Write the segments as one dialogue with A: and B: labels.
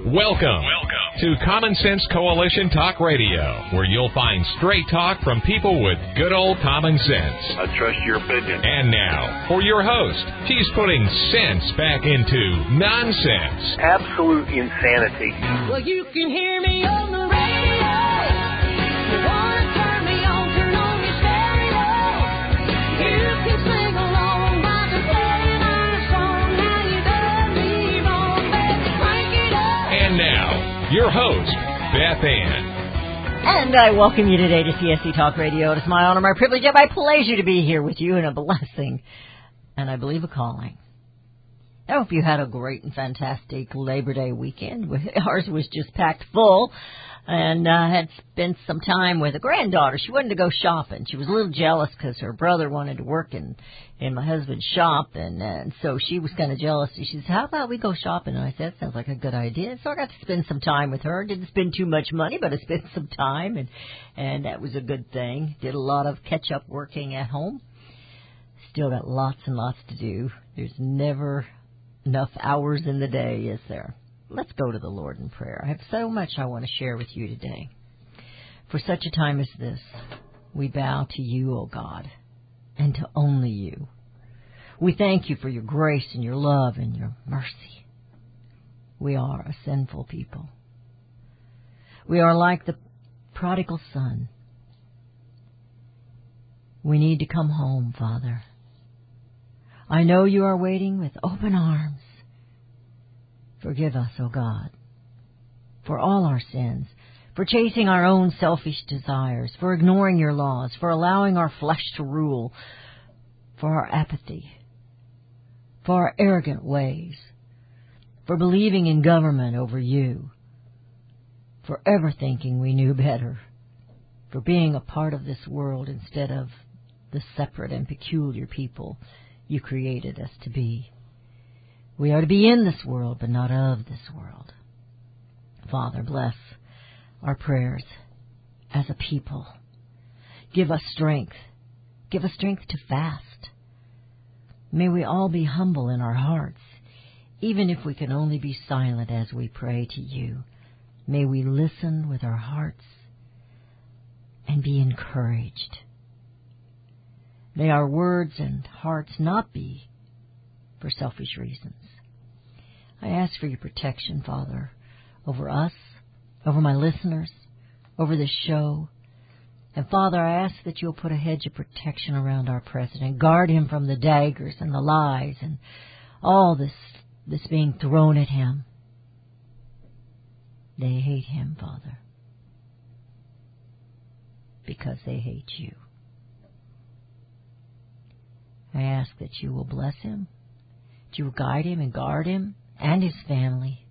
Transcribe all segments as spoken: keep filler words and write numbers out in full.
A: Welcome, Welcome to Common Sense Coalition Talk Radio, where you'll find straight talk from people with good old common sense.
B: I trust your opinion.
A: And now, for your host, he's putting sense back into nonsense.
B: Absolute insanity.
C: Well, you can hear me on the radio. You want to turn me on, turn on your stereo. You can sing along while they're playing our song. Now you done me wrong, baby, crank it up.
A: And now, your host, Beth Ann.
D: And I welcome you today to C S C Talk Radio. It is my honor, my privilege, and my pleasure to be here with you, and a blessing, and I believe a calling. I hope you had a great and fantastic Labor Day weekend. Ours was just packed full, and I uh, had spent some time with a granddaughter. She wanted to go shopping. She was a little jealous because her brother wanted to work in, in my husband's shop, and, uh, and so she was kind of jealous. She said, how about we go shopping? And I said, that sounds like a good idea. So I got to spend some time with her. Didn't spend too much money, but I spent some time, and, and that was a good thing. Did a lot of catch-up working at home. Still got lots and lots to do. There's never enough hours in the day, is there? Let's go to the Lord in prayer. I have so much I want to share with you today. For such a time as this, we bow to you, O God, and to only you. We thank you for your grace and your love and your mercy. We are a sinful people. We are like the prodigal son. We need to come home, Father. I know you are waiting with open arms. Forgive us, O God, for all our sins, for chasing our own selfish desires, for ignoring your laws, for allowing our flesh to rule, for our apathy, for our arrogant ways, for believing in government over you, for ever thinking we knew better, for being a part of this world instead of the separate and peculiar people you created us to be. We are to be in this world, but not of this world. Father, bless our prayers as a people. Give us strength. Give us strength to fast. May we all be humble in our hearts, even if we can only be silent as we pray to you. May we listen with our hearts and be encouraged. May our words and hearts not be for selfish reasons. I ask for your protection, Father, over us, over my listeners, over this show. And Father, I ask that you'll put a hedge of protection around our president. Guard him from the daggers and the lies and all this, this being thrown at him. They hate him, Father, because they hate you. I ask that you will bless him, that you will guide him and guard him and his family.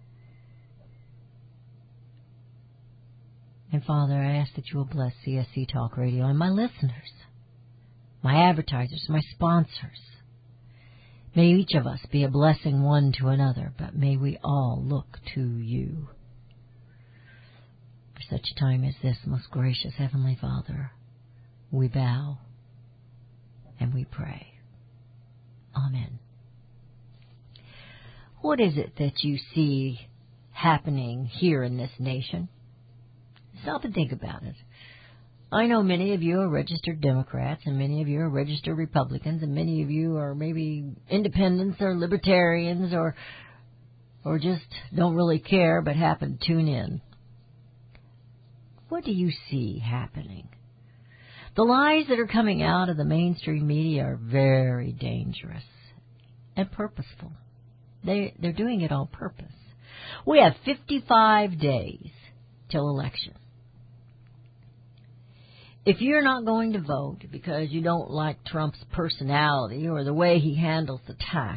D: And Father, I ask that you will bless C S C Talk Radio and my listeners, my advertisers, my sponsors. May each of us be a blessing one to another, but may we all look to you. For such a time as this, most gracious Heavenly Father, we bow and we pray. Amen. What is it that you see happening here in this nation? Stop and think about it. I know many of you are registered Democrats, and many of you are registered Republicans, and many of you are maybe independents or libertarians or or just don't really care but happen to tune in. What do you see happening? The lies that are coming out of the mainstream media are very dangerous and purposeful. They, they're doing it on purpose. We have fifty-five days till election. If you're not going to vote because you don't like Trump's personality or the way he handles the tax,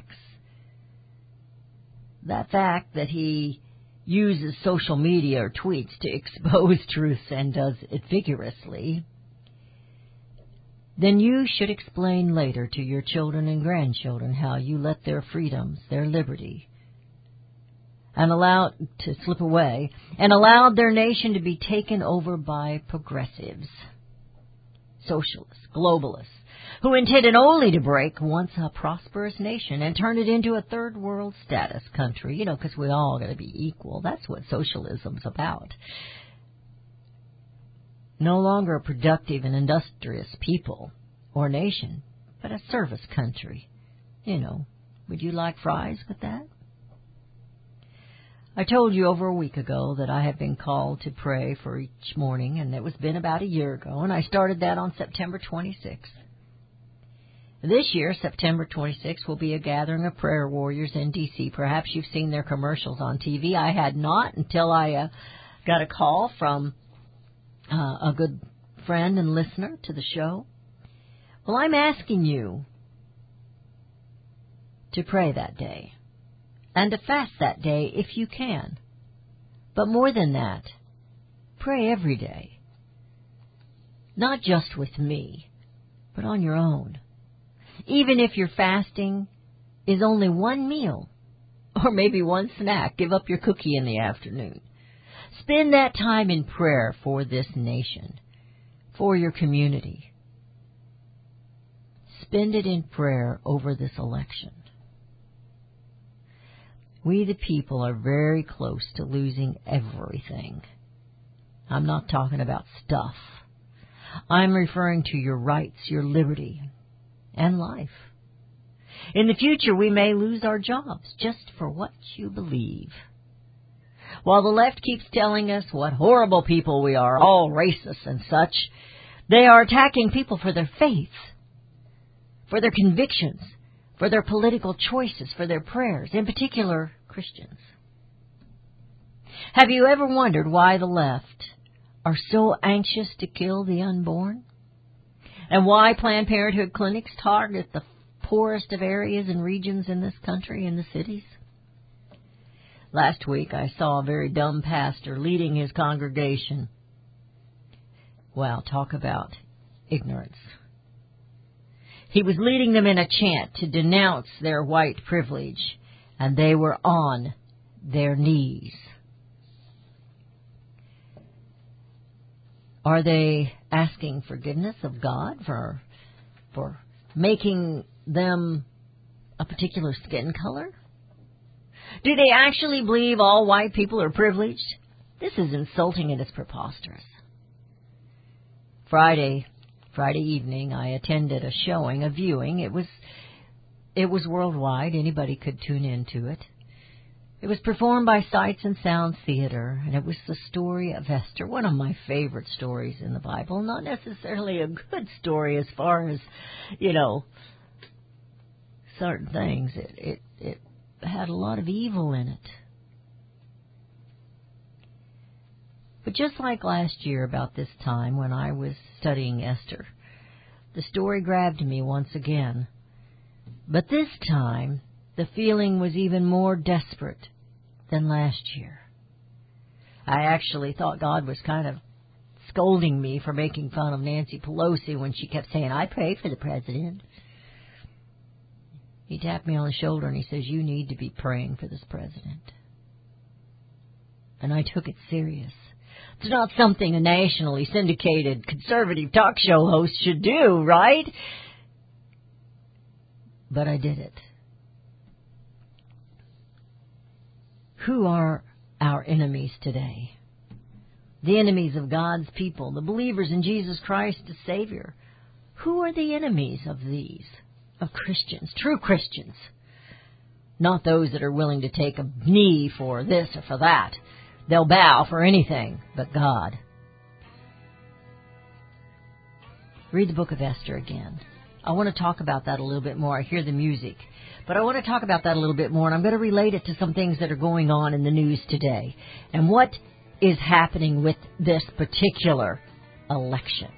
D: that fact that he uses social media or tweets to expose truths and does it vigorously, then you should explain later to your children and grandchildren how you let their freedoms, their liberty, and allowed to slip away, and allowed their nation to be taken over by progressives, socialists, globalists, who intended only to break once a prosperous nation and turn it into a third world status country, you know, because we all got to be equal. That's what socialism's about. No longer a productive and industrious people or nation, but a service country. You know, would you like fries with that? I told you over a week ago that I have been called to pray for each morning, and it was been about a year ago, and I started that on September twenty-sixth. This year, September twenty-sixth, will be a gathering of prayer warriors in D C Perhaps you've seen their commercials on T V. I had not until I uh, got a call from uh, a good friend and listener to the show. Well, I'm asking you to pray that day and to fast that day if you can. But more than that, pray every day. Not just with me, but on your own. Even if your fasting is only one meal, or maybe one snack, give up your cookie in the afternoon. Spend that time in prayer for this nation, for your community. Spend it in prayer over this election. We the people are very close to losing everything. I'm not talking about stuff. I'm referring to your rights, your liberty, and life. In the future, we may lose our jobs just for what you believe. While the left keeps telling us what horrible people we are, all racist and such, they are attacking people for their faith, for their convictions, for their political choices, for their prayers, in particular, Christians. Have you ever wondered why the left are so anxious to kill the unborn? And why Planned Parenthood clinics target the poorest of areas and regions in this country, in the cities? Last week I saw a very dumb pastor leading his congregation. Well, talk about ignorance. He was leading them in a chant to denounce their white privilege, and they were on their knees. Are they asking forgiveness of God for for making them a particular skin color? Do they actually believe all white people are privileged? This is insulting and it's preposterous. Friday, Friday evening, I attended a showing, a viewing. It was it was worldwide. Anybody could tune into it. It was performed by Sights and Sounds Theater, and it was the story of Esther, one of my favorite stories in the Bible. Not necessarily a good story as far as, you know, certain things. It, it, it had a lot of evil in it. But just like last year about this time when I was studying Esther, the story grabbed me once again. But this time, the feeling was even more desperate than last year. I actually thought God was kind of scolding me for making fun of Nancy Pelosi when she kept saying, I pray for the president. He tapped me on the shoulder and he says, you need to be praying for this president. And I took it serious. It's not something a nationally syndicated conservative talk show host should do, right? But I did it. Who are our enemies today? The enemies of God's people, the believers in Jesus Christ as Savior. Who are the enemies of these? Of Christians, true Christians. Not those that are willing to take a knee for this or for that. They'll bow for anything but God. Read the book of Esther again. I want to talk about that a little bit more. I hear the music. But I want to talk about that a little bit more, and I'm going to relate it to some things that are going on in the news today. And what is happening with this particular election.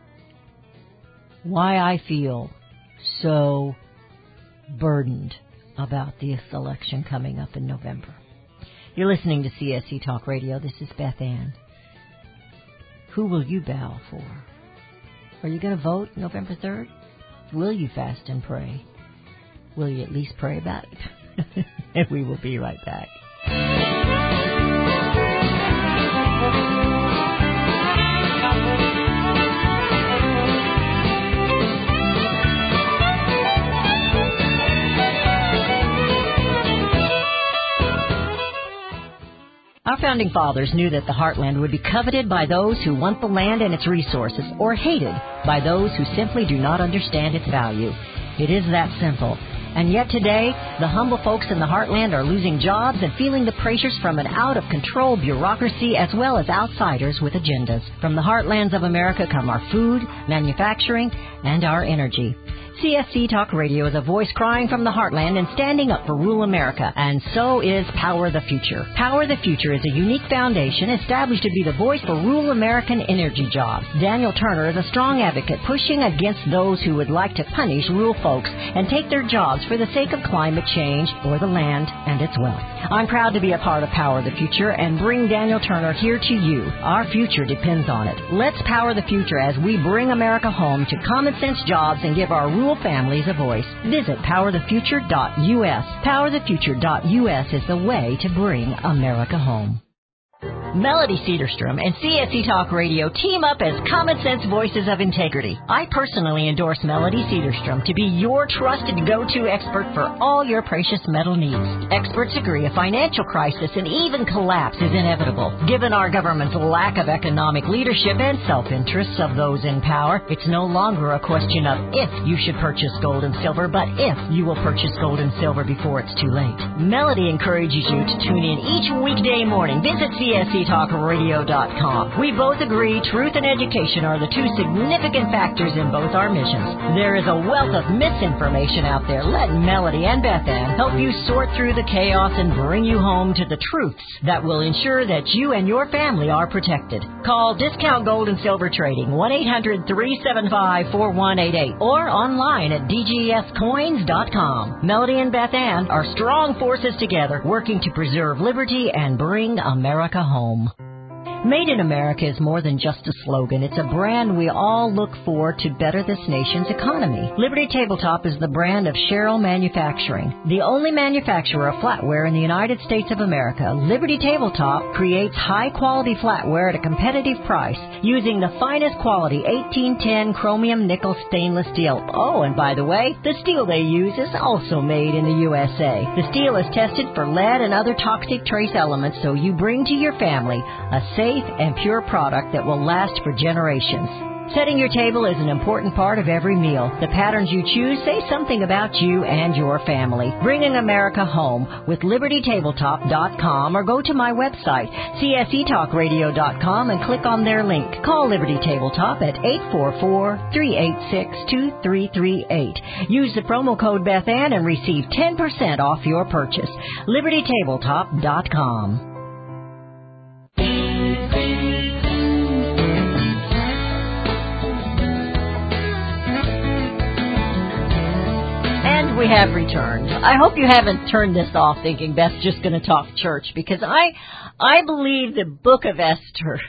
D: Why I feel so burdened about this election coming up in November. You're listening to C S C Talk Radio. This is Beth Ann. Who will you bow for? Are you going to vote November third? Will you fast and pray? Will you at least pray about it? And we will be right back. Our founding fathers knew that the heartland would be coveted by those who want the land and its resources, or hated by those who simply do not understand its value. It is that simple. And yet today, the humble folks in the heartland are losing jobs and feeling the pressures from an out-of-control bureaucracy as well as outsiders with agendas. From the heartlands of America come our food, manufacturing, and our energy. C S C Talk Radio is a voice crying from the heartland and standing up for rural America, and so is Power the Future. Power the Future is a unique foundation established to be the voice for rural American energy jobs. Daniel Turner is a strong advocate pushing against those who would like to punish rural folks and take their jobs for the sake of climate change or the land and its wealth. I'm proud to be a part of Power the Future and bring Daniel Turner here to you. Our future depends on it. Let's power the future as we bring America home to common sense jobs and give our rural families a voice. Visit power the future dot U S. power the future dot U S is the way to bring America home. Melody Cedarstrom and C S C Talk Radio team up as common sense voices of integrity. I personally endorse Melody Cedarstrom to be your trusted go-to expert for all your precious metal needs. Experts agree a financial crisis and even collapse is inevitable. Given our government's lack of economic leadership and self-interests of those in power, it's no longer a question of if you should purchase gold and silver, but if you will purchase gold and silver before it's too late. Melody encourages you to tune in each weekday morning. Visit C S C Talk Radio dot com. We both agree truth and education are the two significant factors in both our missions. There is a wealth of misinformation out there. Let Melody and Beth Ann help you sort through the chaos and bring you home to the truths that will ensure that you and your family are protected. Call Discount Gold and Silver Trading, one eight hundred three seven five four one eight eight, or online at D G S coins dot com. Melody and Beth Ann are strong forces together, working to preserve liberty and bring America home. Made in America is more than just a slogan. It's a brand we all look for to better this nation's economy. Liberty Tabletop is the brand of Sherrill Manufacturing, the only manufacturer of flatware in the United States of America. Liberty Tabletop creates high-quality flatware at a competitive price using the finest quality eighteen ten chromium nickel stainless steel. Oh, and by the way, the steel they use is also made in the U S A. The steel is tested for lead and other toxic trace elements, so you bring to your family a safe and pure product that will last for generations. Setting your table is an important part of every meal. The patterns you choose say something about you and your family. Bringing America home with Liberty Tabletop dot com, or go to my website, C S C Talk Radio dot com, and click on their link. Call Liberty Tabletop at eight four four, three eight six, two three three eight. Use the promo code Beth Ann and receive ten percent off your purchase. Liberty Tabletop dot com. We have returned. I hope you haven't turned this off thinking Beth's just going to talk church, because I I believe the book of Esther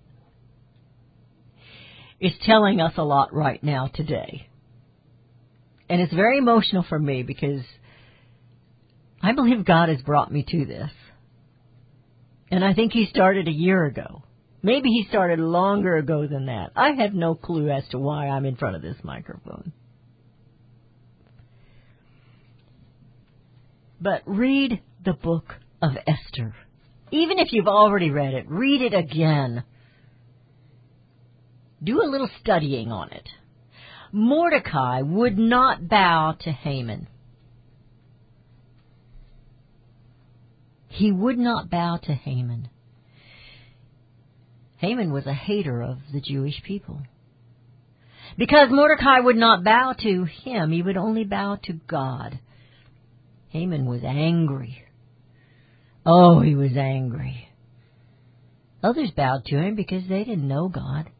D: is telling us a lot right now today. And it's very emotional for me because I believe God has brought me to this. And I think He started a year ago. Maybe He started longer ago than that. I have no clue as to why I'm in front of this microphone. But read the book of Esther. Even if you've already read it, read it again. Do a little studying on it. Mordecai would not bow to Haman. He would not bow to Haman. Haman was a hater of the Jewish people. Because Mordecai would not bow to him, he would only bow to God. Haman was angry. Oh, he was angry. Others bowed to him because they didn't know God.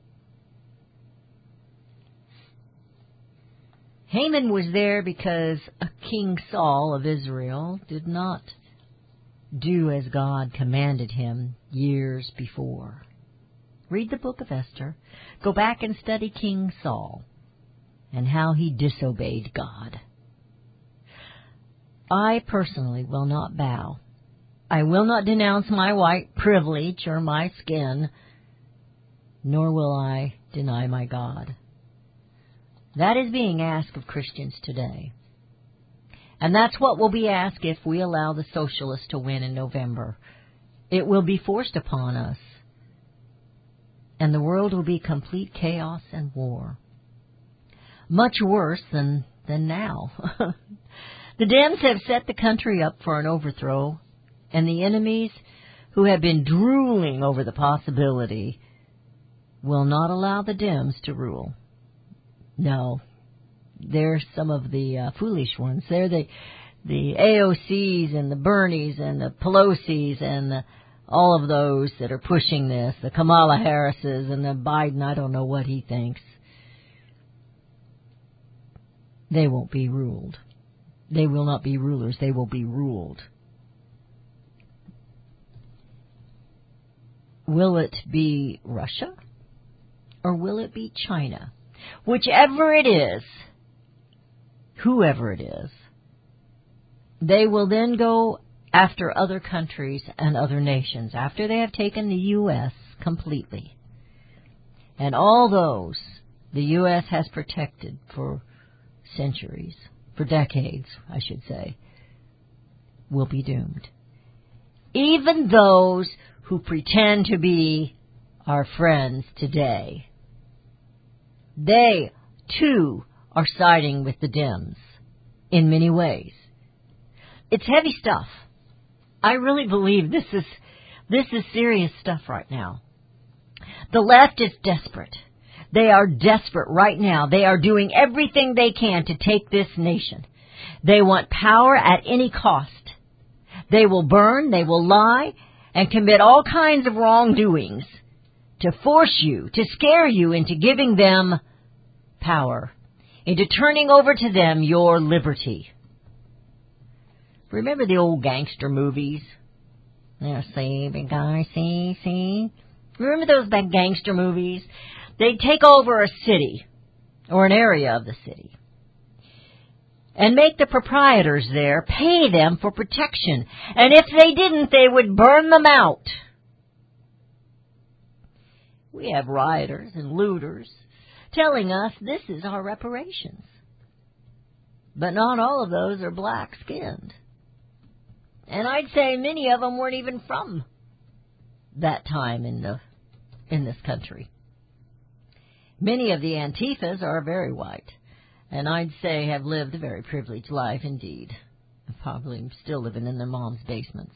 D: Haman was there because a King Saul of Israel did not do as God commanded him years before. Read the book of Esther. Go back and study King Saul and how he disobeyed God. I personally will not bow. I will not denounce my white privilege or my skin, nor will I deny my God. That is being asked of Christians today. And that's what will be asked if we allow the socialists to win in November. It will be forced upon us, and the world will be complete chaos and war. Much worse than, than now. The Dems have set the country up for an overthrow, and the enemies who have been drooling over the possibility will not allow the Dems to rule. No, they're some of the uh, foolish ones. They're the the A O Cs and the Bernies and the Pelosi's and the, all of those that are pushing this, the Kamala Harrises and the Biden, I don't know what he thinks. They won't be ruled. They will not be rulers. They will be ruled. Will it be Russia or will it be China? Whichever it is, whoever it is, they will then go after other countries and other nations after they have taken the U S completely. And all those the U S has protected for centuries, for decades, I should say, will be doomed. Even those who pretend to be our friends today, they, too, are siding with the Dems in many ways. It's heavy stuff. I really believe this is this is serious stuff right now. The left is desperate. They are desperate right now. They are doing everything they can to take this nation. They want power at any cost. They will burn, they will lie, and commit all kinds of wrongdoings to force you, to scare you into giving them power, into turning over to them your liberty. Remember the old gangster movies? Yeah, see, big guy, see, see? Remember those big gangster movies? They'd take over a city, or an area of the city, and make the proprietors there pay them for protection. And if they didn't, they would burn them out. We have rioters and looters telling us this is our reparations. But not all of those are black-skinned. And I'd say many of them weren't even from that time in the in this country. Many of the Antifas are very white, and I'd say have lived a very privileged life indeed, probably still living in their mom's basements.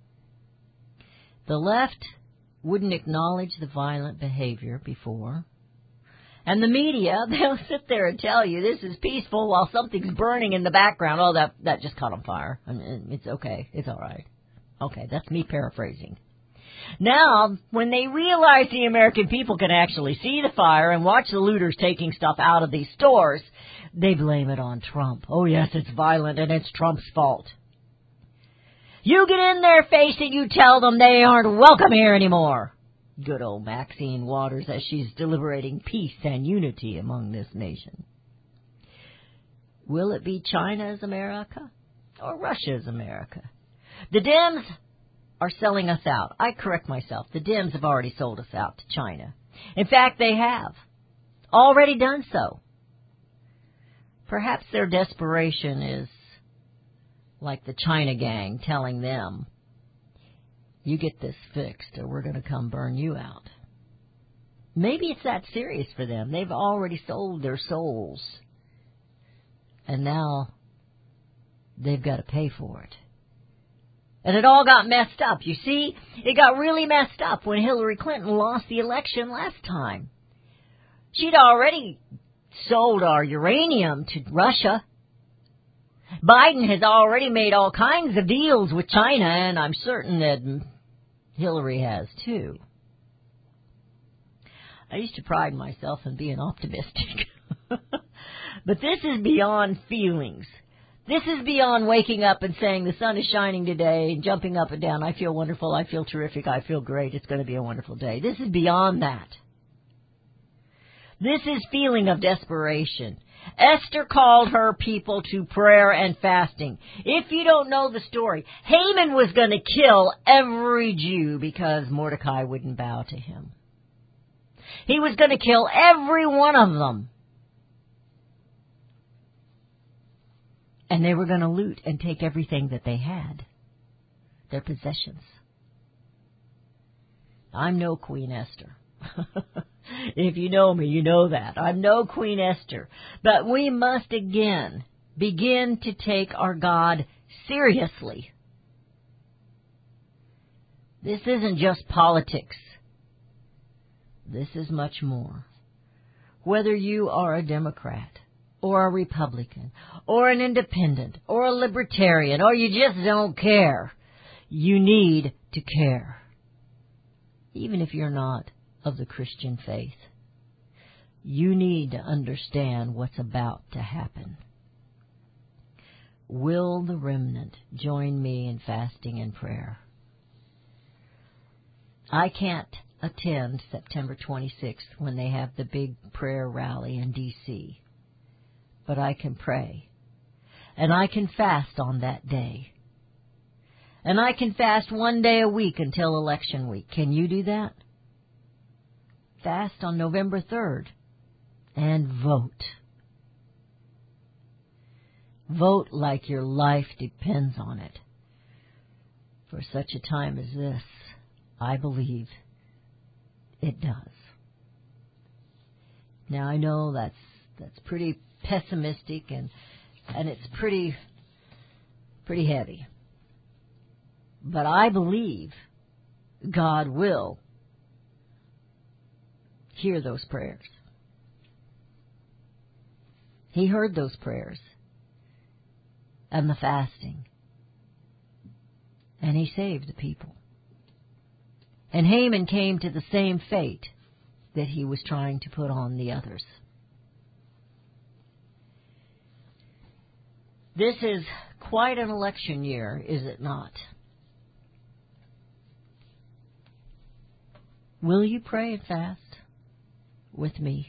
D: The left wouldn't acknowledge the violent behavior before, and the media, they'll sit there and tell you this is peaceful while something's burning in the background. Oh, that that just caught on fire. I mean, it's okay. It's all right. Okay, that's me paraphrasing. Now, when they realize the American people can actually see the fire and watch the looters taking stuff out of these stores, they blame it on Trump. Oh, yes, it's violent and it's Trump's fault. You get in their face and you tell them they aren't welcome here anymore. Good old Maxine Waters as she's deliberating peace and unity among this nation. Will it be China's America or Russia's America? The Dems are selling us out. I correct myself. The Dems have already sold us out to China. In fact, they have already done so. Perhaps their desperation is like the China gang telling them, you get this fixed or we're going to come burn you out. Maybe it's that serious for them. They've already sold their souls. And now they've got to pay for it. And it all got messed up. You see, it got really messed up when Hillary Clinton lost the election last time. She'd already sold our uranium to Russia. Biden has already made all kinds of deals with China, and I'm certain that Hillary has too. I used to pride myself in being optimistic. But this is beyond feelings. This is beyond waking up and saying the sun is shining today and jumping up and down. I feel wonderful. I feel terrific. I feel great. It's going to be a wonderful day. This is beyond that. This is feeling of desperation. Esther called her people to prayer and fasting. If you don't know the story, Haman was going to kill every Jew because Mordecai wouldn't bow to him. He was going to kill every one of them. And they were going to loot and take everything that they had, their possessions. I'm no Queen Esther. If you know me, you know that. I'm no Queen Esther. But we must again begin to take our God seriously. This isn't just politics. This is much more. Whether you are a Democrat or a Republican or an independent or a libertarian or you just don't care, you need to care. Even if you're not of the Christian faith, you need to understand what's about to happen. Will the remnant join me in fasting and prayer? I can't attend September twenty-sixth when they have the big prayer rally in D C, but I can pray, and I can fast on that day. And I can fast one day a week until election week. Can you do that? Fast on November third and vote. Vote like your life depends on it. For such a time as this, I believe it does. Now I know that's that's pretty pessimistic and and it's pretty pretty heavy. But I believe God will hear those prayers. He heard those prayers and the fasting. And he saved the people. And Haman came to the same fate that he was trying to put on the others. This is quite an election year, is it not? Will you pray and fast with me?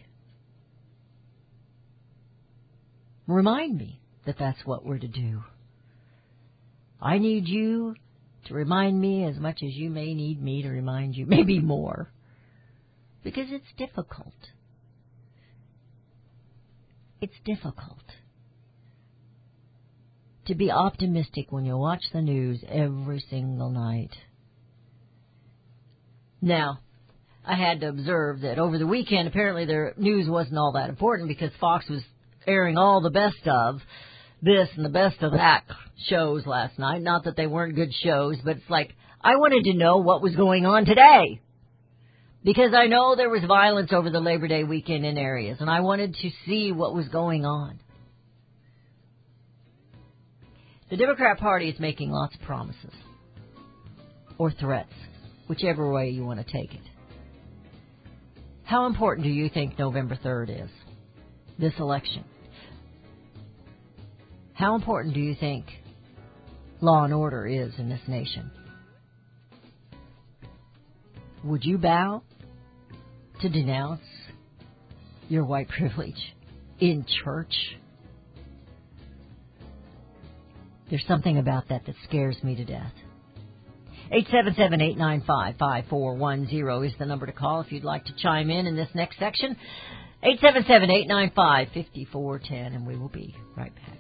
D: Remind me that that's what we're to do. I need you to remind me as much as you may need me to remind you, maybe more, because it's difficult. It's difficult to be optimistic when you watch the news every single night. Now, I had to observe that over the weekend, apparently their news wasn't all that important because Fox was airing all the best of this and the best of that shows last night. Not that they weren't good shows, but it's like, I wanted to know what was going on today. Because I know there was violence over the Labor Day weekend in areas, and I wanted to see what was going on. The Democrat Party is making lots of promises. Or threats, whichever way you want to take it. How important do you think November third is? This election. How important do you think law and order is in this nation? Would you bow to denounce your white privilege in church? There's something about that that scares me to death. eight seven seven, eight nine five, five four one zero is the number to call if you'd like to chime in in this next section. eight seven seven, eight nine five, five four one zero, and we will be right back.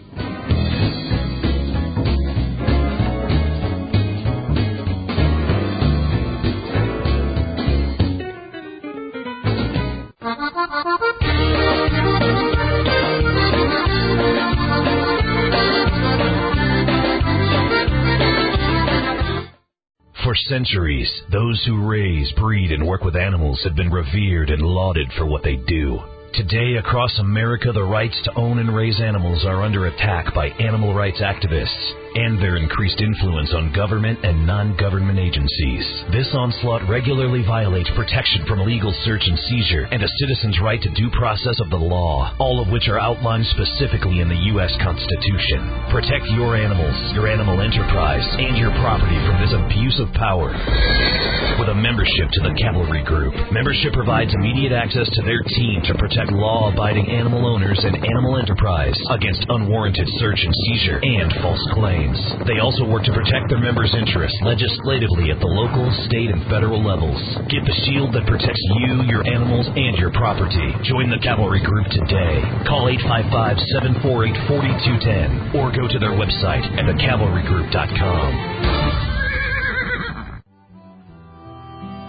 E: For centuries, those who raise, breed, and work with animals have been revered and lauded for what they do. Today, across America, the rights to own and raise animals are under attack by animal rights activists and their increased influence on government and non-government agencies. This onslaught regularly violates protection from legal search and seizure and a citizen's right to due process of the law, all of which are outlined specifically in the U S Constitution. Protect your animals, your animal enterprise, and your property from this abuse of power. With a membership to the Cavalry Group, membership provides immediate access to their team to protect law-abiding animal owners and animal enterprise against unwarranted search and seizure and false claims. They also work to protect their members' interests legislatively at the local, state, and federal levels. Get the shield that protects you, your animals, and your property. Join the Cavalry Group today. Call eight five five, seven four eight, four two one zero or go to their website at the cavalry group dot com.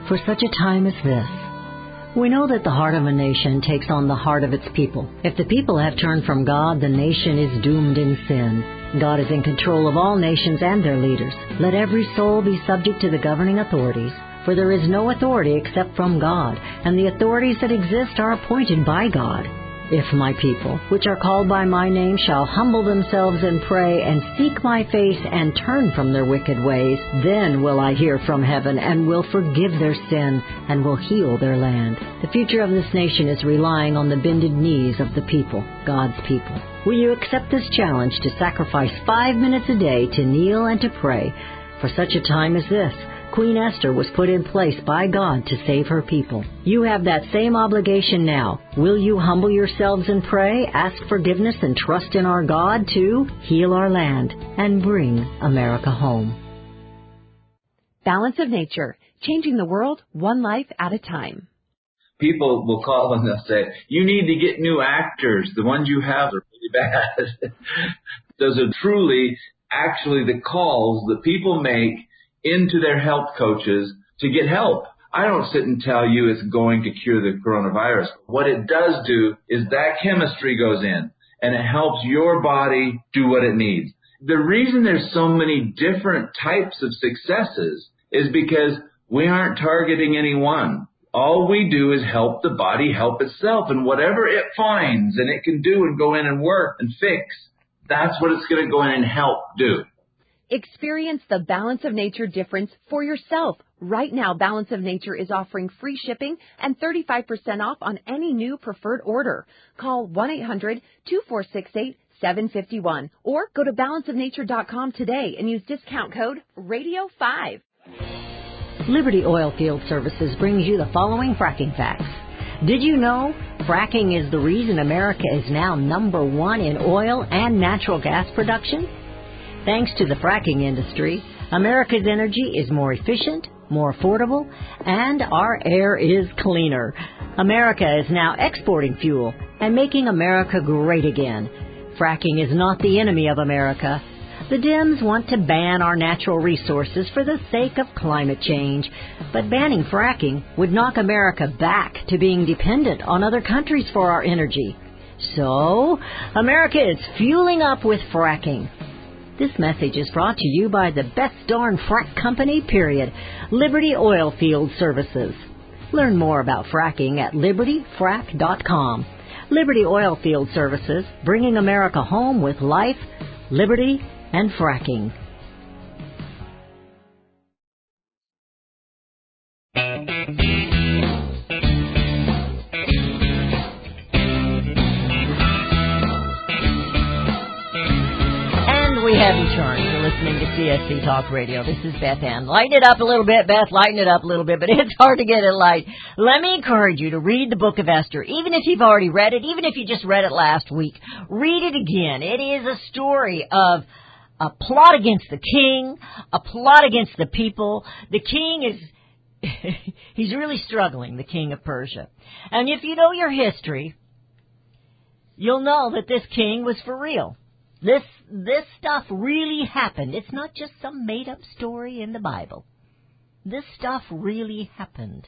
D: for such a time as this. We know that the heart of a nation takes on the heart of its people. If the people have turned from God, the nation is doomed in sin. God is in control of all nations and their leaders. Let every soul be subject to the governing authorities, for there is no authority except from God, and the authorities that exist are appointed by God. If my people, which are called by my name, shall humble themselves and pray and seek my face and turn from their wicked ways, then will I hear from heaven and will forgive their sin and will heal their land. The future of this nation is relying on the bended knees of the people, God's people. Will you accept this challenge to sacrifice five minutes a day to kneel and to pray? For such a time as this, Queen Esther was put in place by God to save her people. You have that same obligation now. Will you humble yourselves and pray, ask forgiveness, and trust in our God to heal our land and bring America home?
F: Balance of Nature, changing the world one life at a time.
G: People will call and they'll say, you need to get new actors. The ones you have are really bad. Those are truly actually the calls that people make into their health coaches to get help. I don't sit and tell you it's going to cure the coronavirus. What it does do is that chemistry goes in and it helps your body do what it needs. The reason there's so many different types of successes is because we aren't targeting any one. All we do is help the body help itself, and whatever it finds and it can do and go in and work and fix, that's what it's going to go in and help do.
F: Experience the Balance of Nature difference for yourself. Right now, Balance of Nature is offering free shipping and thirty-five percent off on any new preferred order. Call one eight hundred two four six eight seven five one or go to balance of nature dot com today and use discount code radio five.
D: Liberty Oilfield Services brings you the following fracking facts. Did you know fracking is the reason America is now number one in oil and natural gas production? Thanks to the fracking industry, America's energy is more efficient, more affordable, and our air is cleaner. America is now exporting fuel and making America great again. Fracking is not the enemy of America. The Dems want to ban our natural resources for the sake of climate change, but banning fracking would knock America back to being dependent on other countries for our energy. So, America is fueling up with fracking. This message is brought to you by the best darn frack company, period, Liberty Oilfield Services. Learn more about fracking at liberty frack dot com. Liberty Oilfield Services, bringing America home with life, liberty, and fracking. We have returned. You're listening to C S C Talk Radio. This is Beth Ann. Lighten it up a little bit, Beth. Lighten it up a little bit, but it's hard to get it light. Let me encourage you to read the book of Esther, even if you've already read it, even if you just read it last week. Read it again. It is a story of a plot against the king, a plot against the people. The king is, he's really struggling, the king of Persia. And if you know your history, you'll know that this king was for real. This this stuff really happened. It's not just some made-up story in the Bible. This stuff really happened.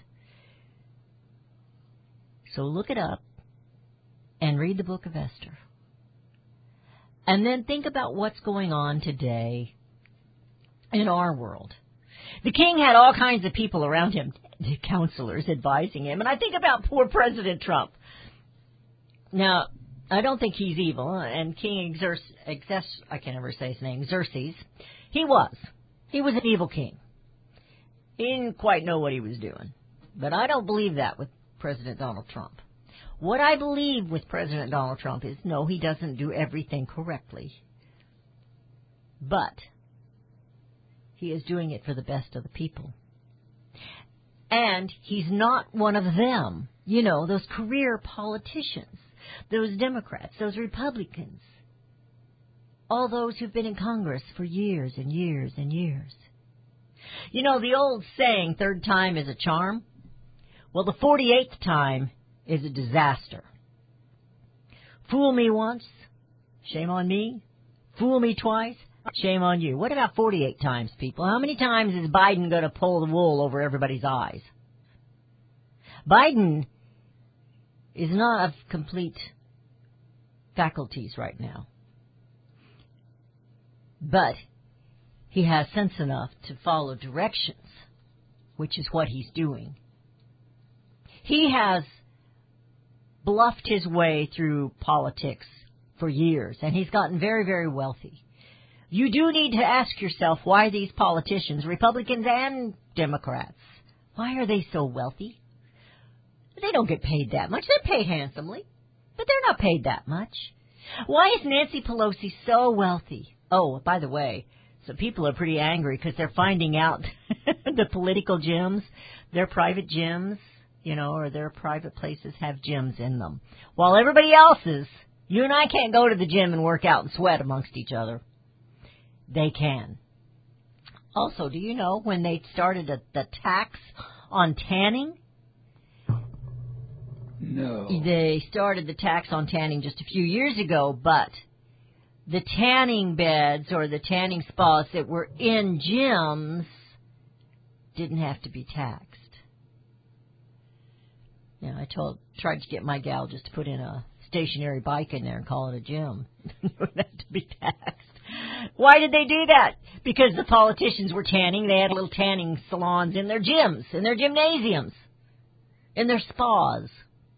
D: So look it up and read the book of Esther. And then think about what's going on today in our world. The king had all kinds of people around him, counselors advising him. And I think about poor President Trump. Now, I don't think he's evil, and King Xerxes, Xerxes, I can never say his name, Xerxes, he was. He was an evil king. He didn't quite know what he was doing. But I don't believe that with President Donald Trump. What I believe with President Donald Trump is, no, he doesn't do everything correctly. But he is doing it for the best of the people. And he's not one of them, you know, those career politicians. Those Democrats, those Republicans, all those who've been in Congress for years and years and years. You know, the old saying, third time is a charm. Well, the forty-eighth time is a disaster. Fool me once, shame on me. Fool me twice, shame on you. What about forty-eight times, people? How many times is Biden going to pull the wool over everybody's eyes? Biden is not of complete faculties right now. But he has sense enough to follow directions, which is what he's doing. He has bluffed his way through politics for years, and he's gotten very, very wealthy. You do need to ask yourself why these politicians, Republicans and Democrats, why are they so wealthy? They don't get paid that much. They're paid handsomely, but they're not paid that much. Why is Nancy Pelosi so wealthy? Oh, by the way, so people are pretty angry because they're finding out the political gyms, their private gyms, you know, or their private places have gyms in them. While everybody else's, you and I can't go to the gym and work out and sweat amongst each other. They can. Also, do you know when they started a, the tax on tanning?
H: No.
D: They started the tax on tanning just a few years ago, but the tanning beds or the tanning spas that were in gyms didn't have to be taxed. Yeah, I told tried to get my gal just to put in a stationary bike in there and call it a gym. It wouldn't have to be taxed. Why did they do that? Because the politicians were tanning. They had little tanning salons in their gyms, in their gymnasiums, in their spas.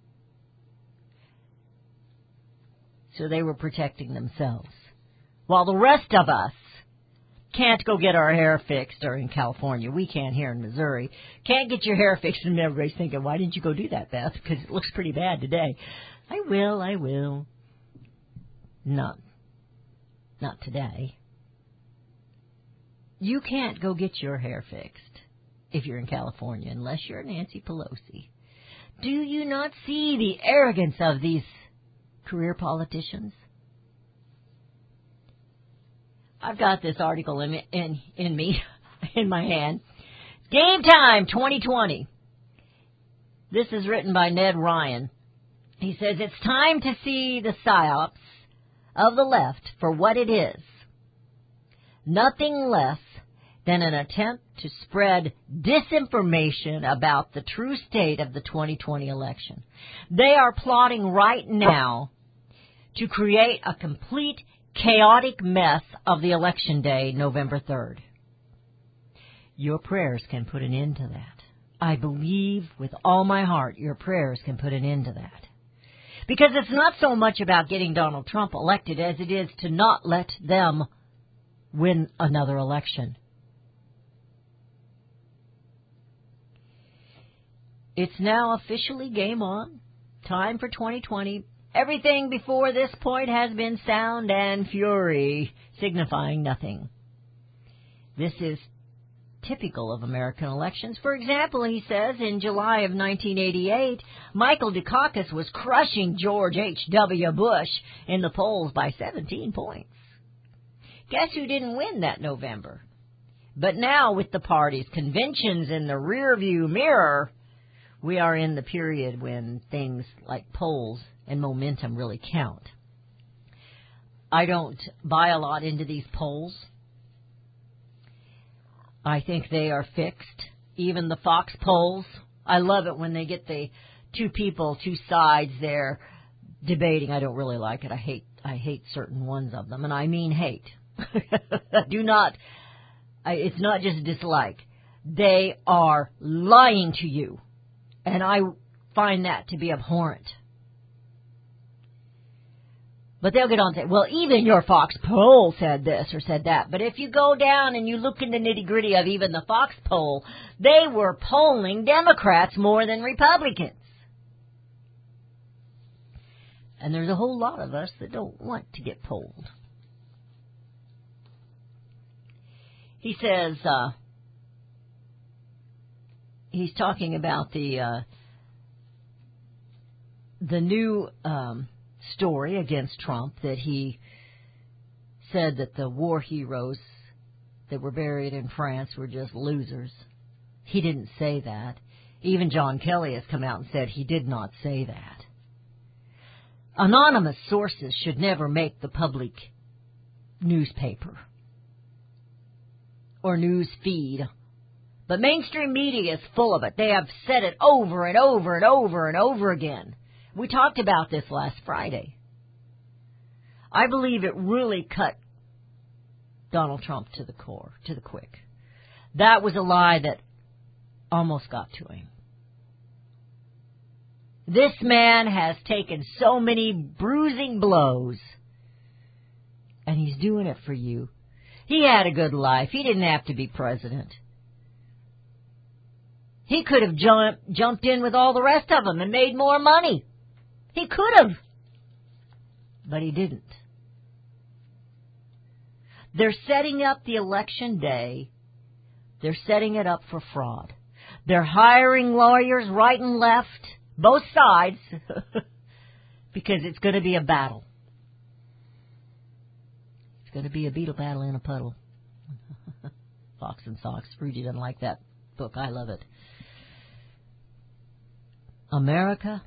D: So they were protecting themselves. While the rest of us can't go get our hair fixed, or in California, we can't here in Missouri, can't get your hair fixed, and everybody's thinking, why didn't you go do that, Beth? Because it looks pretty bad today. I will, I will. Not, not today. You can't go get your hair fixed if you're in California unless you're Nancy Pelosi. Do you not see the arrogance of these career politicians? I've got this article in in, in me, in my hand. Game Time twenty twenty. This is written by Ned Ryan. He says, it's time to see the psyops of the left for what it is. Nothing less than an attempt to spread disinformation about the true state of the twenty twenty election. They are plotting right now to create a complete chaotic mess of the election day, November third. Your prayers can put an end to that. I believe with all my heart your prayers can put an end to that. Because it's not so much about getting Donald Trump elected as it is to not let them win another election. It's now officially game on. Time for twenty twenty. Everything before this point has been sound and fury, signifying nothing. This is typical of American elections. For example, he says, in July of nineteen eighty-eight, Michael Dukakis was crushing George H W. Bush in the polls by seventeen points. Guess who didn't win that November? But now, with the party's conventions in the rearview mirror, we are in the period when things like polls and momentum really count. I don't buy a lot into these polls. I think they are fixed. Even the Fox polls. I love it when they get the two people, two sides there debating. I don't really like it. I hate I hate certain ones of them, and I mean hate. Do not, I, it's not just dislike. They are lying to you, and I find that to be abhorrent. But they'll get on and say, well, even your Fox poll said this or said that. But if you go down and you look in the nitty-gritty of even the Fox poll, they were polling Democrats more than Republicans. And there's a whole lot of us that don't want to get polled. He says, uh, he's talking about the, uh, the new, um, story against Trump, that he said that the war heroes that were buried in France were just losers. He didn't say that. Even John Kelly has come out and said he did not say that. Anonymous sources should never make the public newspaper or news feed But mainstream media is full of it. They have said it over and over and over and over again. We talked about this last Friday. I believe it really cut Donald Trump to the core, to the quick. That was a lie that almost got to him. This man has taken so many bruising blows, and he's doing it for you. He had a good life. He didn't have to be president. He could have jump, jumped in with all the rest of them and made more money. He could have. But he didn't. They're setting up the election day. They're setting it up for fraud. They're hiring lawyers right and left, both sides, because it's going to be a battle. It's going to be a beetle battle in a puddle. Fox and Socks. Rudy doesn't like that book. I love it. America,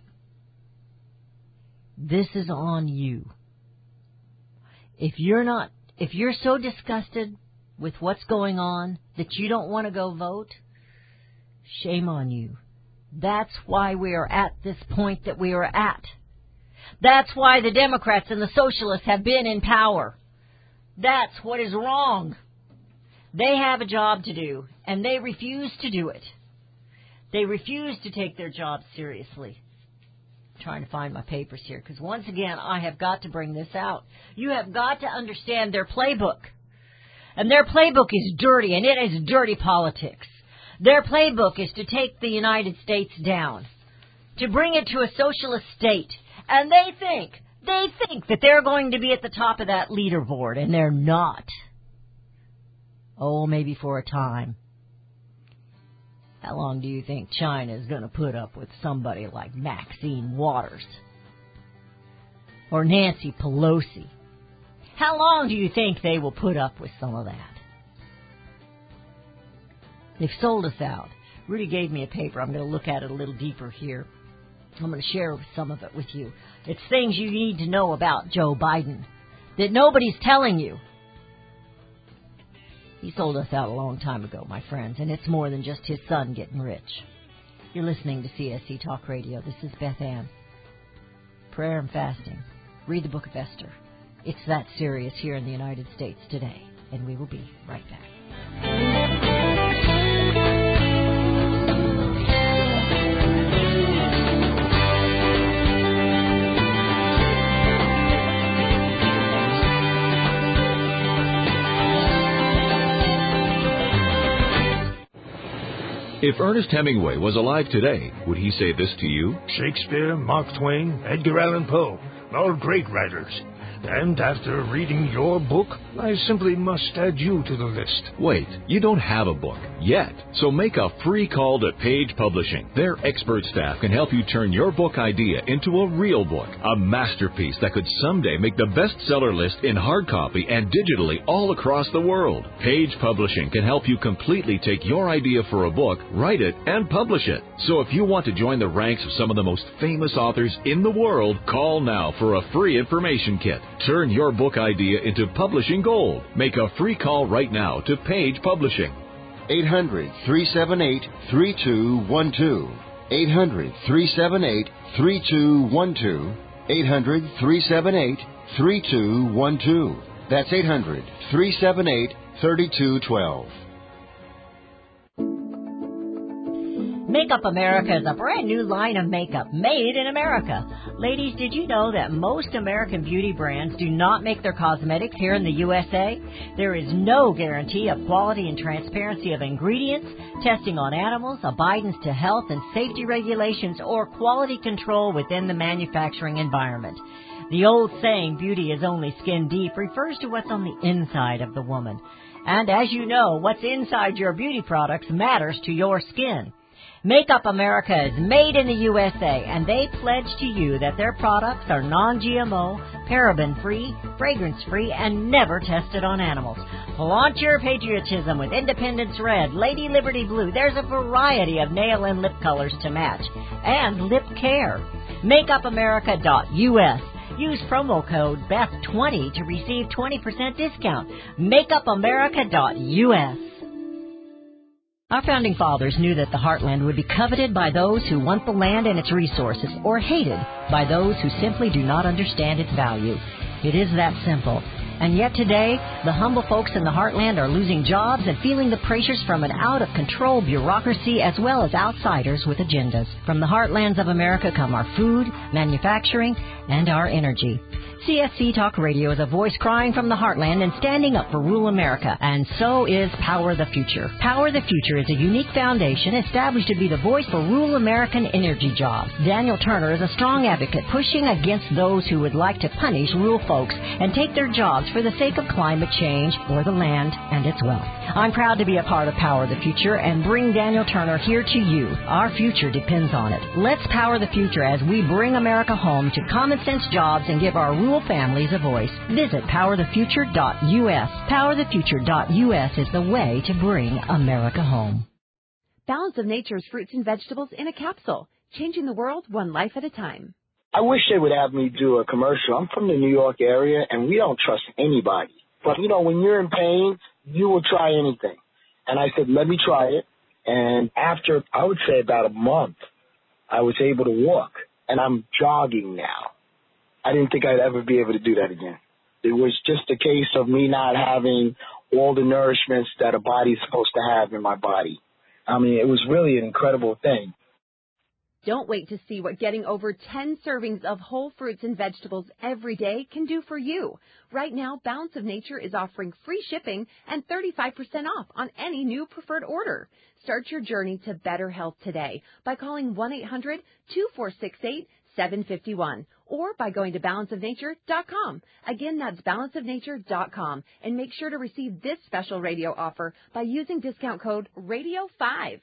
D: this is on you. If you're not, if you're so disgusted with what's going on that you don't want to go vote, shame on you. That's why we are at this point that we are at. That's why the Democrats and the Socialists have been in power. That's what is wrong. They have a job to do, and they refuse to do it. They refuse to take their job seriously. I'm trying to find my papers here, because once again, I have got to bring this out. You have got to understand their playbook. And their playbook is dirty, and it is dirty politics. Their playbook is to take the United States down, to bring it to a socialist state. And they think, they think that they're going to be at the top of that leaderboard, and they're not. Oh, maybe for a time. How long do you think China is going to put up with somebody like Maxine Waters or Nancy Pelosi? How long do you think they will put up with some of that? They've sold us out. Rudy gave me a paper. I'm going to look at it a little deeper here. I'm going to share some of it with you. It's things you need to know about Joe Biden that nobody's telling you. He sold us out a long time ago, my friends, and it's more than just his son getting rich. You're listening to C S C Talk Radio. This is Beth Ann. Prayer and fasting. Read the book of Esther. It's that serious here in the United States today, and we will be right back.
H: If Ernest Hemingway was alive today, would he say this to you?
I: Shakespeare, Mark Twain, Edgar Allan Poe, all great writers. And after reading your book, I simply must add you to the list.
H: Wait, you don't have a book yet. So make a free call to Page Publishing. Their expert staff can help you turn your book idea into a real book, a masterpiece that could someday make the bestseller list in hard copy and digitally all across the world. Page Publishing can help you completely take your idea for a book, write it, and publish it. So if you want to join the ranks of some of the most famous authors in the world, call now for a free information kit. Turn your book idea into publishing gold. Make a free call right now to Page Publishing.
J: eight hundred, three seven eight, three two one two. eight hundred, three seven eight, three two one two. eight hundred, three seven eight, three two one two. That's eight hundred, three seven eight, three two one two.
D: Makeup America is a brand new line of makeup made in America. Ladies, did you know that most American beauty brands do not make their cosmetics here in the U S A? There is no guarantee of quality and transparency of ingredients, testing on animals, abidance to health and safety regulations, or quality control within the manufacturing environment. The old saying, beauty is only skin deep, refers to what's on the inside of the woman. And as you know, what's inside your beauty products matters to your skin. Makeup America is made in the U S A, and they pledge to you that their products are non-G M O, paraben-free, fragrance-free, and never tested on animals. Launch your patriotism with Independence Red, Lady Liberty Blue. There's a variety of nail and lip colors to match. And lip care. makeup america dot U S. Use promo code B E T H twenty to receive twenty percent discount. makeup america dot U S. Our founding fathers knew that the heartland would be coveted by those who want the land and its resources, or hated by those who simply do not understand its value. It is that simple. And yet today, the humble folks in the heartland are losing jobs and feeling the pressures from an out-of-control bureaucracy as well as outsiders with agendas. From the heartlands of America come our food, manufacturing, and our energy. C S C Talk Radio is a voice crying from the heartland and standing up for rural America, and so is Power the Future. Power the Future is a unique foundation established to be the voice for rural American energy jobs. Daniel Turner is a strong advocate pushing against those who would like to punish rural folks and take their jobs for the sake of climate change or the land and its wealth. I'm proud to be a part of Power the Future and bring Daniel Turner here to you. Our future depends on it. Let's power the future as we bring America home to common sense jobs and give our rural families a voice. Visit power the future dot U S. power the future dot U S is the way to bring America home.
F: Balance of Nature's fruits and vegetables in a capsule, changing the world one life at a time.
K: I wish they would have me do a commercial. I'm from the New York area, and we don't trust anybody. But, you know, when you're in pain, you will try anything. And I said, let me try it. And after, I would say about a month, I was able to walk. And I'm jogging now. I didn't think I'd ever be able to do that again. It was just a case of me not having all the nourishments that a body's supposed to have in my body. I mean, it was really an incredible thing.
F: Don't wait to see what getting over ten servings of whole fruits and vegetables every day can do for you. Right now, Balance of Nature is offering free shipping and thirty-five percent off on any new preferred order. Start your journey to better health today by calling one eight hundred two four six eight seven five one or by going to balance of nature dot com. Again, that's balance of nature dot com. And make sure to receive this special radio offer by using discount code radio five.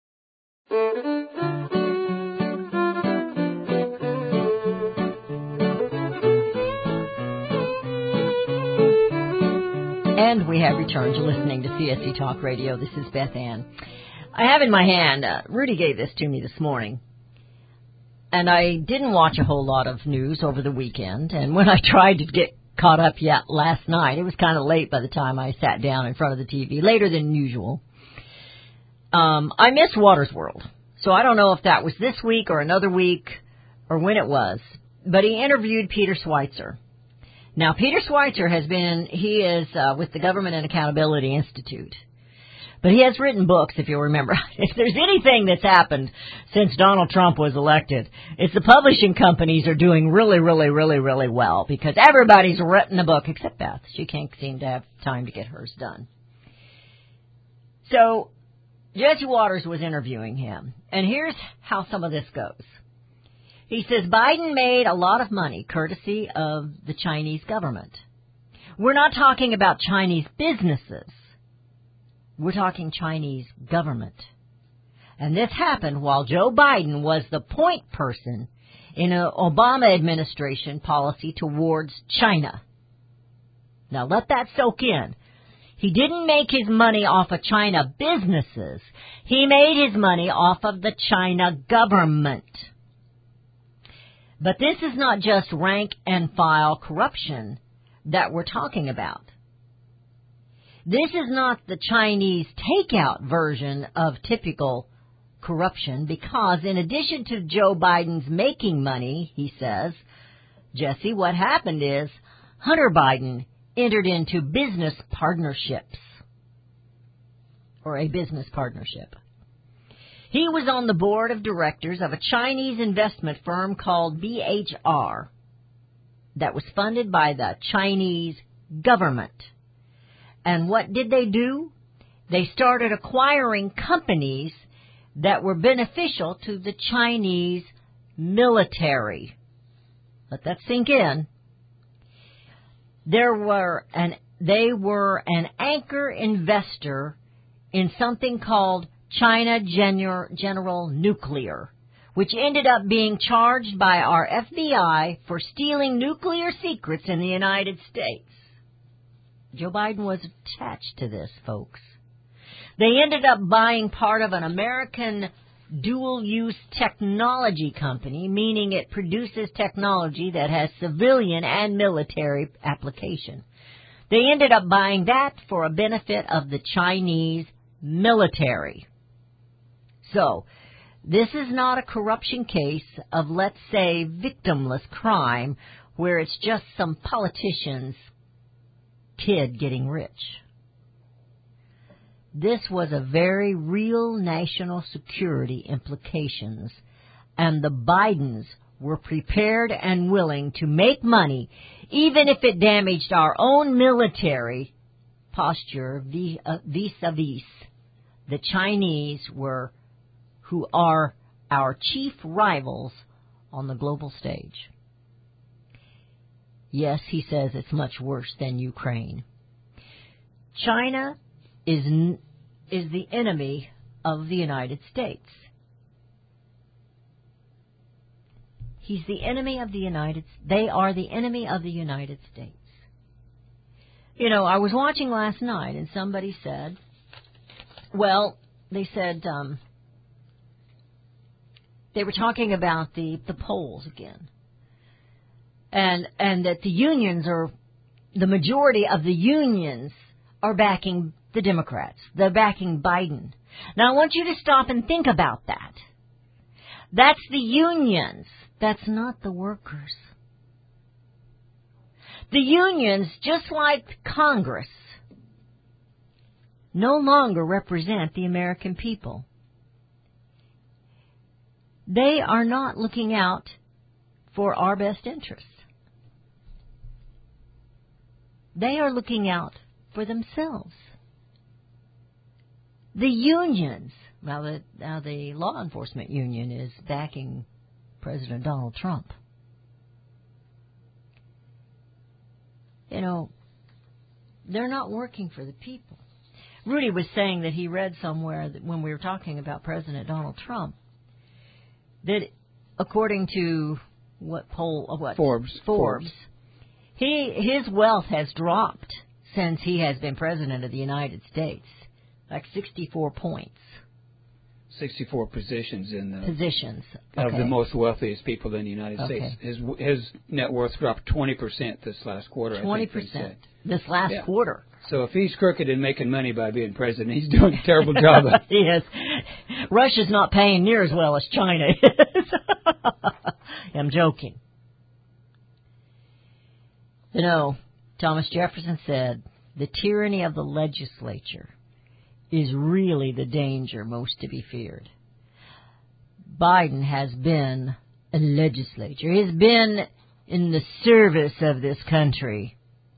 D: And we have returned to listening to C S C Talk Radio. This is Beth Ann. I have in my hand, uh, Rudy gave this to me this morning, and I didn't watch a whole lot of news over the weekend, and when I tried to get caught up yet last night, it was kind of late by the time I sat down in front of the T V, later than usual. Um, I missed Watters World, so I don't know if that was this week or another week or when it was, but he interviewed Peter Schweitzer. Now, Peter Schweitzer has been, he is uh, with the Government and Accountability Institute. But he has written books, if you'll remember. If there's anything that's happened since Donald Trump was elected, it's the publishing companies are doing really, really, really, really well because everybody's written a book except Beth. She can't seem to have time to get hers done. So Jesse Watters was interviewing him, and here's how some of this goes. He says Biden made a lot of money courtesy of the Chinese government. We're not talking about Chinese businesses. We're talking Chinese government. And this happened while Joe Biden was the point person in an Obama administration policy towards China. Now let that soak in. He didn't make his money off of China businesses. He made his money off of the China government. But this is not just rank and file corruption that we're talking about. This is not the Chinese takeout version of typical corruption because in addition to Joe Biden's making money, he says, Jesse, what happened is Hunter Biden entered into business partnerships or a business partnership. He was on the board of directors of a Chinese investment firm called B H R that was funded by the Chinese government. And what did they do? They started acquiring companies that were beneficial to the Chinese military. Let that sink in. There were an, they were an anchor investor in something called China General Nuclear, which ended up being charged by our F B I for stealing nuclear secrets in the United States. Joe Biden was attached to this, folks. They ended up buying part of an American dual-use technology company, meaning it produces technology that has civilian and military application. They ended up buying that for a benefit of the Chinese military. So, this is not a corruption case of, let's say, victimless crime where it's just some politician's kid getting rich. This was a very real national security implications, and the Bidens were prepared and willing to make money, even if it damaged our own military posture vis-a-vis the Chinese, were who are our chief rivals on the global stage. Yes, he says it's much worse than Ukraine. China is is the enemy of the United States. He's the enemy of the United States. They are the enemy of the United States. You know, I was watching last night and somebody said, well, they said, um, they were talking about the, the polls again. And, and that the unions are, the majority of the unions are backing the Democrats. They're backing Biden. Now I want you to stop and think about that. That's the unions. That's not the workers. The unions, just like Congress, no longer represent the American people. They are not looking out for our best interests. They are looking out for themselves. The unions, now the, now the law enforcement union is backing President Donald Trump. You know, they're not working for the people. Rudy was saying that he read somewhere that when we were talking about President Donald Trump, that according to what poll, uh, what
L: Forbes,
D: Forbes,
L: Forbes,
D: he his wealth has dropped since he has been president of the United States, like sixty-four points.
L: sixty-four positions in the
D: Positions
L: of
D: okay.
L: the most wealthiest people in the United
D: Okay.
L: States. His his net worth dropped twenty percent this last quarter.
D: Twenty
L: I think they
D: percent
L: said.
D: this last
L: Yeah.
D: quarter.
L: So if he's crooked and making money by being president, he's doing a terrible job.
D: Yes, Russia's not paying near as well as China is. I'm joking. You know, Thomas Jefferson said, the tyranny of the legislature is really the danger most to be feared. Biden has been a legislature. He has been in the service of this country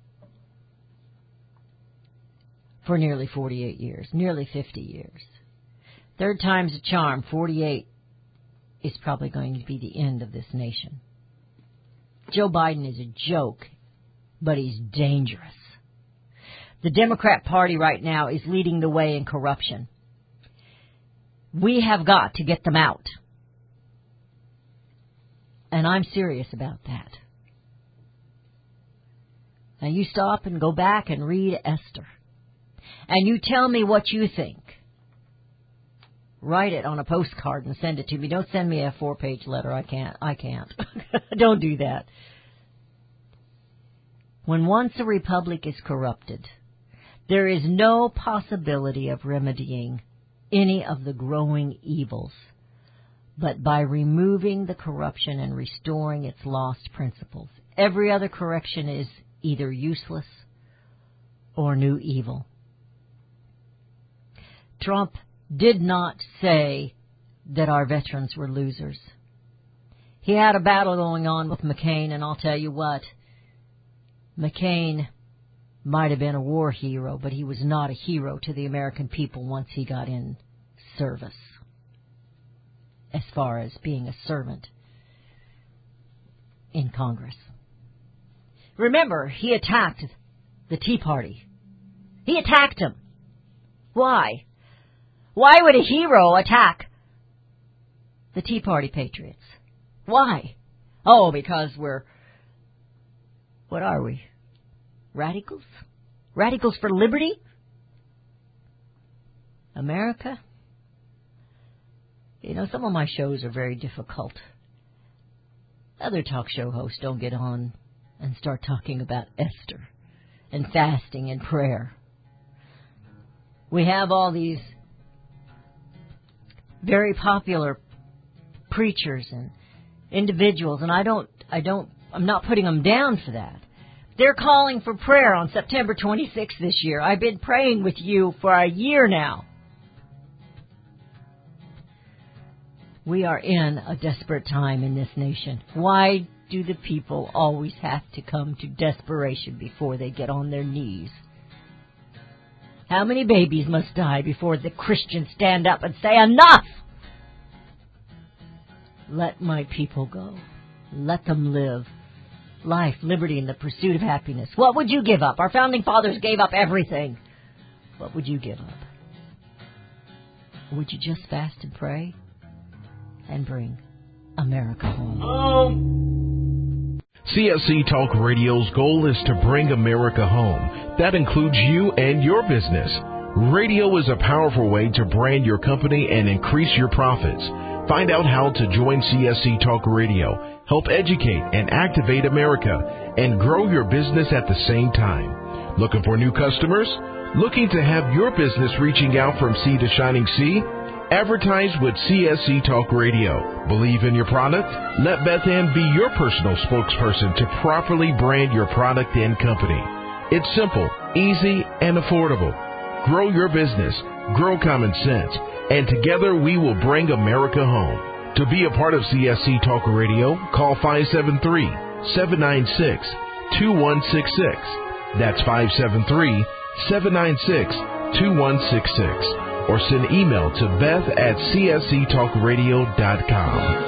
D: for nearly forty-eight years, nearly fifty years. Third time's a charm. forty-eight is probably going to be the end of this nation. Joe Biden is a joke, but he's dangerous. The Democrat Party right now is leading the way in corruption. We have got to get them out. And I'm serious about that. Now you stop and go back and read Esther. And you tell me what you think. Write it on a postcard and send it to me. Don't send me a four-page letter. I can't. I can't. Don't do that. When once a republic is corrupted, there is no possibility of remedying any of the growing evils, but by removing the corruption and restoring its lost principles. Every other correction is either useless or new evil. Trump did not say that our veterans were losers. He had a battle going on with McCain, and I'll tell you what, McCain might have been a war hero, but he was not a hero to the American people once he got in service, as far as being a servant in Congress. Remember, he attacked the Tea Party. He attacked them. Why? Why would a hero attack the Tea Party patriots? Why? Oh, because we're, what are we? Radicals? Radicals for liberty? America? You know, some of my shows are very difficult. Other talk show hosts don't get on and start talking about Esther and fasting and prayer. We have all these very popular preachers and individuals, and I don't, I don't, I'm not putting them down for that. They're calling for prayer on September twenty-sixth this year. I've been praying with you for a year now. We are in a desperate time in this nation. Why do the people always have to come to desperation before they get on their knees? How many babies must die before the Christians stand up and say, enough? Let my people go. Let them live. Life, liberty, and the pursuit of happiness. What would you give up? Our founding fathers gave up everything. What would you give up? Would you just fast and pray and bring America home?
M: Um. C S C Talk Radio's goal is to bring America home. That includes you and your business. Radio is a powerful way to brand your company and increase your profits. Find out how to join C S C Talk Radio, help educate and activate America, and grow your business at the same time. Looking for new customers? Looking to have your business reaching out from sea to shining sea? Advertise with C S C Talk Radio. Believe in your product? Let Beth Ann be your personal spokesperson to properly brand your product and company. It's simple, easy, and affordable. Grow your business, grow common sense, and together we will bring America home. To be a part of C S C Talk Radio, call five seven three, seven nine six, two one six six. That's five seven three, seven nine six, two one six six. Or send email to beth at c s c talk radio dot com.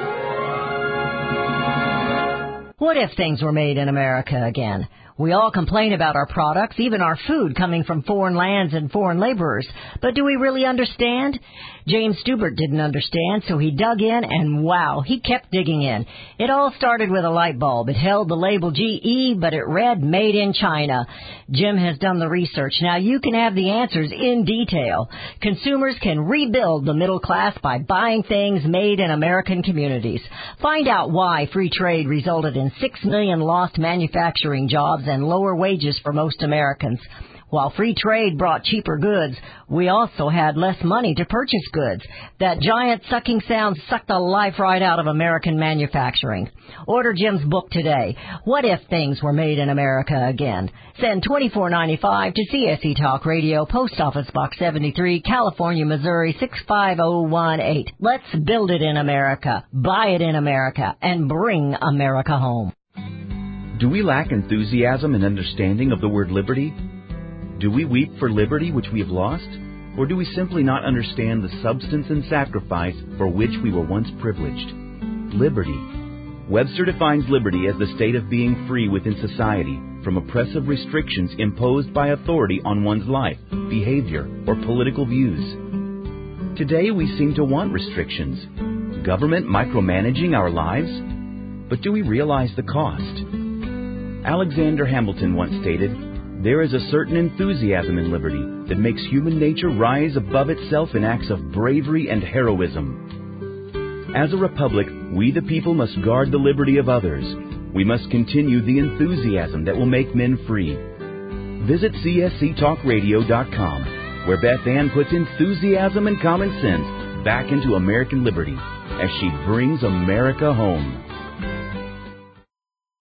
D: What if things were made in America again? We all complain about our products, even our food, coming from foreign lands and foreign laborers. But do we really understand? James Stubert didn't understand, so he dug in, and wow, he kept digging in. It all started with a light bulb. It held the label G E, but it read Made in China. Jim has done the research. Now you can have the answers in detail. Consumers can rebuild the middle class by buying things made in American communities. Find out why free trade resulted in six million lost manufacturing jobs and lower wages for most Americans. While free trade brought cheaper goods, we also had less money to purchase goods. That giant sucking sound sucked the life right out of American manufacturing. Order Jim's book today, What If Things Were Made in America Again? Send twenty-four ninety-five to C S C Talk Radio, Post Office Box seventy-three, California, Missouri, six five zero one eight. Let's build it in America, buy it in America, and bring America home.
N: Do we lack enthusiasm and understanding of the word liberty? Do we weep for liberty which we have lost? Or do we simply not understand the substance and sacrifice for which we were once privileged? Liberty. Webster defines liberty as the state of being free within society from oppressive restrictions imposed by authority on one's life, behavior, or political views. Today we seem to want restrictions. Government micromanaging our lives? But do we realize the cost? Alexander Hamilton once stated, "There is a certain enthusiasm in liberty that makes human nature rise above itself in acts of bravery and heroism." As a republic, we the people must guard the liberty of others. We must continue the enthusiasm that will make men free. Visit c s c talk radio dot com, where Beth Ann puts enthusiasm and common sense back into American liberty as she brings America home.